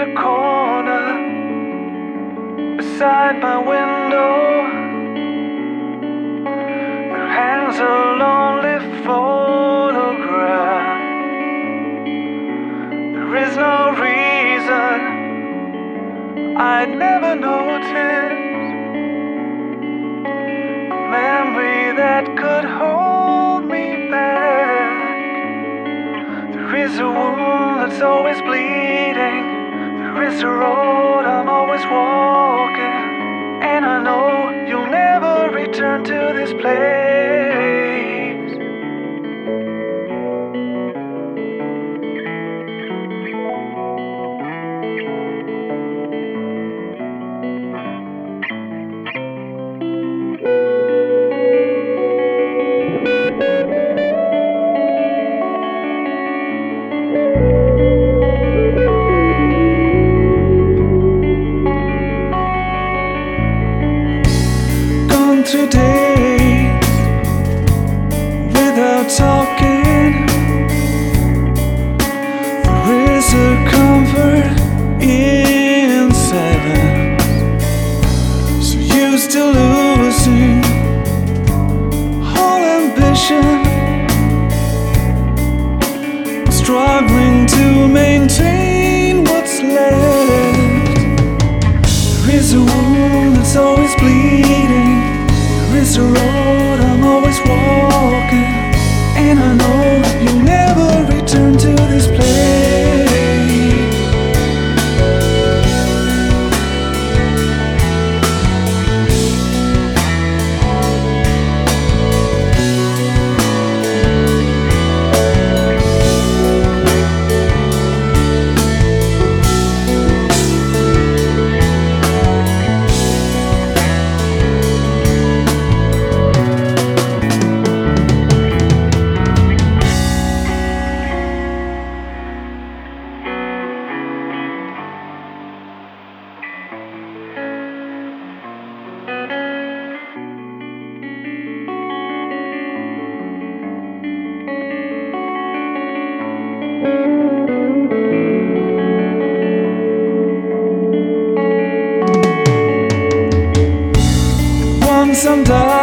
the corner beside my window. There hangs a lonely photograph. There is no reason I'd never notice a memory that could hold me back. There is a wound that's always bleeding. There is a road I'm always walking, and I know you'll never return to this place. Today, without talking, there is a comfort in silence. So used to losing all ambition, struggling to maintain what's left. There is a wound that's always bleeding. There is a road I'm always walking, and I know you'll never return to this place. Once I'm done